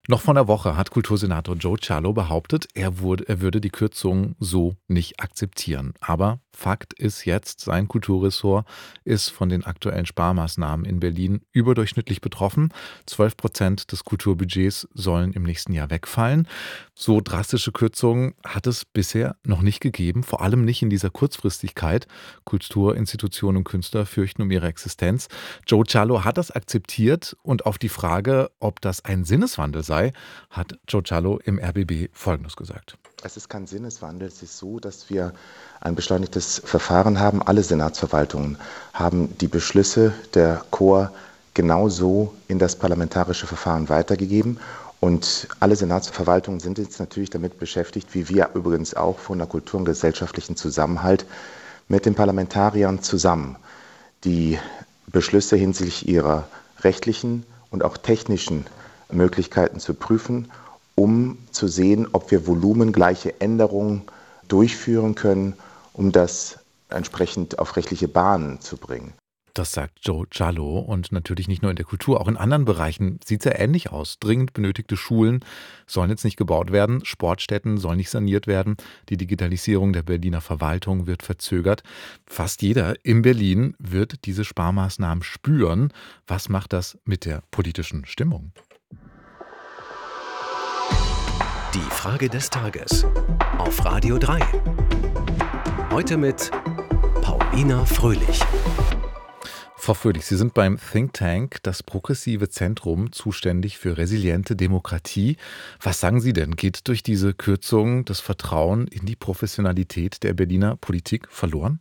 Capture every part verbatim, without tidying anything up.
Noch vor einer Woche hat Kultursenator Joe Cialo behauptet, er, wurde, er würde die Kürzungen so nicht akzeptieren. Aber Fakt ist jetzt, sein Kulturressort ist von den aktuellen Sparmaßnahmen in Berlin überdurchschnittlich betroffen. Zwölf Prozent des Kulturbudgets sollen im nächsten Jahr wegfallen. So drastische Kürzungen hat es bisher noch nicht gegeben, vor allem nicht in dieser Kurzfristigkeit. Kulturinstitutionen und Künstler fürchten um ihre Existenz. Joe Cialo hat das akzeptiert und auf die Frage, ob das ein Sinneswandel sei, hat Joe Cialo im R B B Folgendes gesagt. Es ist kein Sinneswandel. Es ist so, dass wir ein beschleunigtes Verfahren haben. Alle Senatsverwaltungen haben die Beschlüsse der C O A genauso in das parlamentarische Verfahren weitergegeben. Und alle Senatsverwaltungen sind jetzt natürlich damit beschäftigt, wie wir übrigens auch von der Kultur- und gesellschaftlichen Zusammenhalt mit den Parlamentariern zusammen die Beschlüsse hinsichtlich ihrer rechtlichen und auch technischen Möglichkeiten zu prüfen, um zu sehen, ob wir volumengleiche Änderungen durchführen können, um das entsprechend auf rechtliche Bahnen zu bringen. Das sagt Joe Cialo und natürlich nicht nur in der Kultur, auch in anderen Bereichen sieht es ja ähnlich aus. Dringend benötigte Schulen sollen jetzt nicht gebaut werden, Sportstätten sollen nicht saniert werden, die Digitalisierung der Berliner Verwaltung wird verzögert. Fast jeder in Berlin wird diese Sparmaßnahmen spüren. Was macht das mit der politischen Stimmung? Die Frage des Tages auf Radio drei. Heute mit Paulina Fröhlich. Frau Fröhlich, Sie sind beim Think Tank, das Progressive Zentrum, zuständig für resiliente Demokratie. Was sagen Sie denn? Geht durch diese Kürzungen das Vertrauen in die Professionalität der Berliner Politik verloren?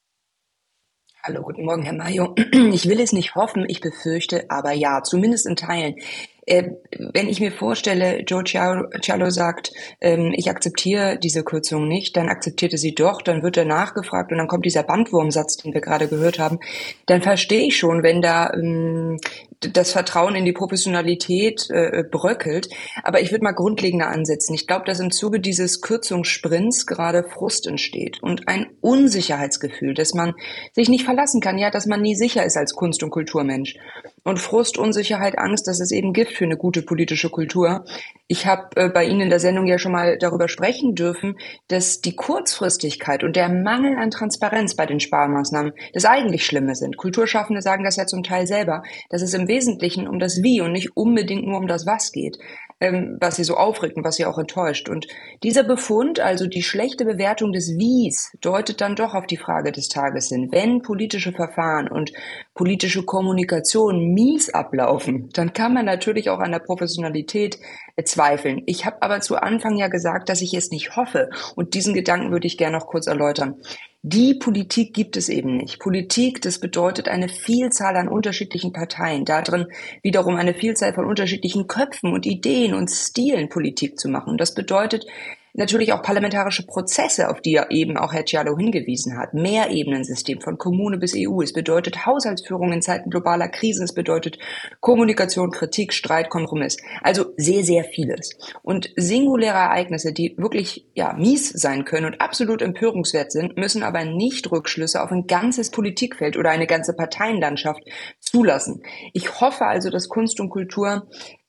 Hallo, guten Morgen, Herr Mayo. Ich will es nicht hoffen, ich befürchte, aber ja, zumindest in Teilen. Äh, wenn ich mir vorstelle, Joe Cialo sagt, ähm, ich akzeptiere diese Kürzung nicht, dann akzeptiert er sie doch, dann wird er nachgefragt und dann kommt dieser Bandwurmsatz, den wir gerade gehört haben, dann verstehe ich schon, wenn da ähm, das Vertrauen in die Professionalität äh, bröckelt. Aber ich würde mal grundlegender ansetzen. Ich glaube, dass im Zuge dieses Kürzungssprints gerade Frust entsteht und ein Unsicherheitsgefühl, dass man sich nicht verlassen kann, ja, dass man nie sicher ist als Kunst- und Kulturmensch. Und Frust, Unsicherheit, Angst, das ist eben Gift für eine gute politische Kultur. Ich habe äh, bei Ihnen in der Sendung ja schon mal darüber sprechen dürfen, dass die Kurzfristigkeit und der Mangel an Transparenz bei den Sparmaßnahmen das eigentlich Schlimme sind. Kulturschaffende sagen das ja zum Teil selber, dass es im Wesentlichen um das Wie und nicht unbedingt nur um das Was geht, ähm, was sie so aufregt und was sie auch enttäuscht. Und dieser Befund, also die schlechte Bewertung des Wies, deutet dann doch auf die Frage des Tages hin. Wenn politische Verfahren und politische Kommunikation mies ablaufen, dann kann man natürlich auch an der Professionalität zweifeln. Ich habe aber zu Anfang ja gesagt, dass ich es nicht hoffe. Und diesen Gedanken würde ich gerne noch kurz erläutern. Die Politik gibt es eben nicht. Politik, das bedeutet eine Vielzahl an unterschiedlichen Parteien, darin wiederum eine Vielzahl von unterschiedlichen Köpfen und Ideen und Stilen Politik zu machen. Und das bedeutet natürlich auch parlamentarische Prozesse, auf die ja eben auch Herr Cialo hingewiesen hat. Mehrebenensystem von Kommune bis E U. Es bedeutet Haushaltsführung in Zeiten globaler Krisen. Es bedeutet Kommunikation, Kritik, Streit, Kompromiss. Also sehr, sehr vieles. Und singuläre Ereignisse, die wirklich ja mies sein können und absolut empörungswert sind, müssen aber nicht Rückschlüsse auf ein ganzes Politikfeld oder eine ganze Parteienlandschaft zulassen. Ich hoffe also, dass Kunst und Kultur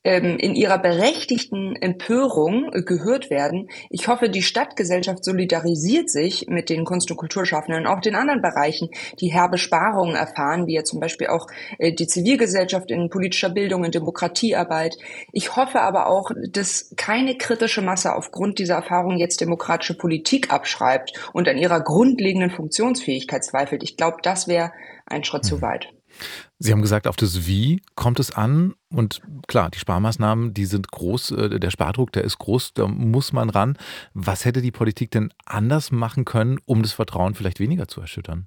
in ihrer berechtigten Empörung gehört werden. Ich hoffe, die Stadtgesellschaft solidarisiert sich mit den Kunst- und Kulturschaffenden und auch den anderen Bereichen, die herbe Sparungen erfahren, wie ja zum Beispiel auch die Zivilgesellschaft in politischer Bildung, in Demokratiearbeit. Ich hoffe aber auch, dass keine kritische Masse aufgrund dieser Erfahrung jetzt demokratische Politik abschreibt und an ihrer grundlegenden Funktionsfähigkeit zweifelt. Ich glaube, das wäre ein Schritt mhm. zu weit. Sie haben gesagt, auf das Wie kommt es an und klar, die Sparmaßnahmen, die sind groß, der Spardruck, der ist groß, da muss man ran. Was hätte die Politik denn anders machen können, um das Vertrauen vielleicht weniger zu erschüttern?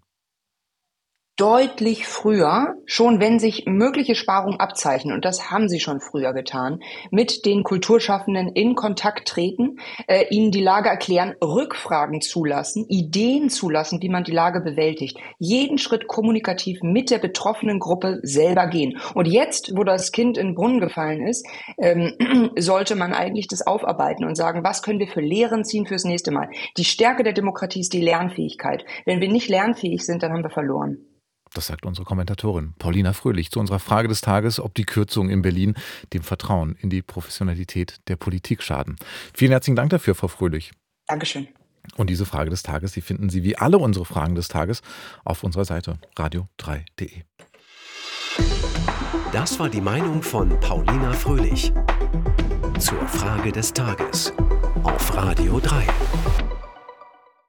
Deutlich früher, schon wenn sich mögliche Sparungen abzeichnen, und das haben sie schon früher getan, mit den Kulturschaffenden in Kontakt treten, äh, ihnen die Lage erklären, Rückfragen zulassen, Ideen zulassen, wie man die Lage bewältigt, jeden Schritt kommunikativ mit der betroffenen Gruppe selber gehen. Und jetzt, wo das Kind in den Brunnen gefallen ist, ähm, sollte man eigentlich das aufarbeiten und sagen, was können wir für Lehren ziehen fürs nächste Mal. Die Stärke der Demokratie ist die Lernfähigkeit. Wenn wir nicht lernfähig sind, dann haben wir verloren. Das sagt unsere Kommentatorin Paulina Fröhlich zu unserer Frage des Tages, ob die Kürzungen in Berlin dem Vertrauen in die Professionalität der Politik schaden. Vielen herzlichen Dank dafür, Frau Fröhlich. Dankeschön. Und diese Frage des Tages, die finden Sie wie alle unsere Fragen des Tages auf unserer Seite radio drei punkt de. Das war die Meinung von Paulina Fröhlich zur Frage des Tages auf Radio drei.